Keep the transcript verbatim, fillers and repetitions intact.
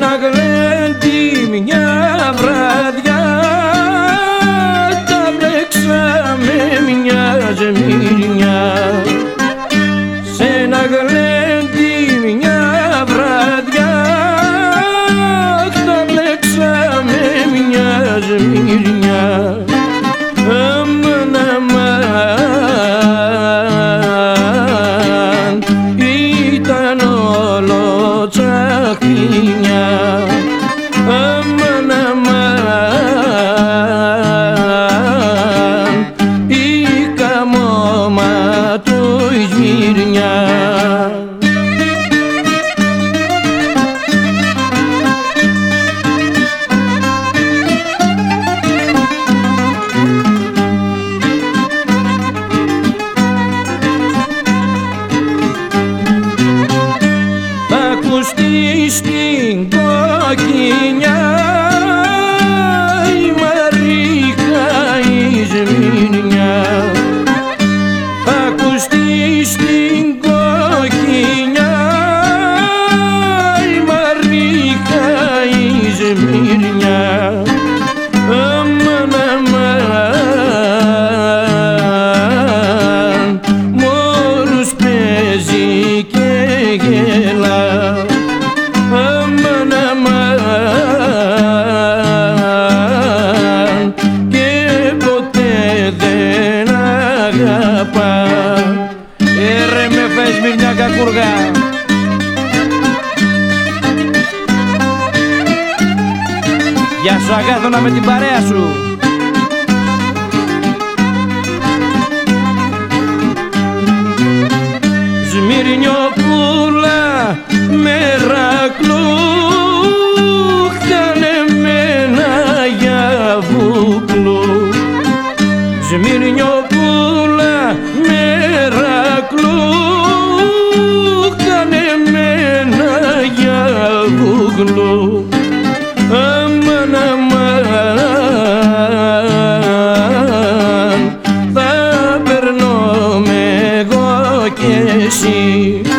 ένα γλέντι μια βραδιά τα μπλέξαμε μια ζεμίρια. Σ' ένα γλέντι μια βραδιά τα μπλέξαμε μια ζεμίρια. Αμάν, αμάν, ήταν όλο τσαχπινιά. Αμάν, αμάν, η καμώμα του Σμύρνια. Ακουστεί στην κοκκινιά η Μαρίκα η Σμύρνια. Ακουστεί στην κοκκινιά η Μαρίκα η Σμύρνια. Αμάν, αμάν, μωρούς παίζει και γελά. Αμάν, αμάν, και ποτέ δεν αγαπά. Ε, ρε με φες μια κακούργα. Γεια σου Αγάθωνα με την παρέα σου. Σμυρνιοπούλα Μερακλού, κάνε μένα για βουκλού. Σμυρνιοπούλα Μερακλού, κάνε μένα για βουκλού. Αμάν, αμάν, θα περνώ με εγώ κι εσύ.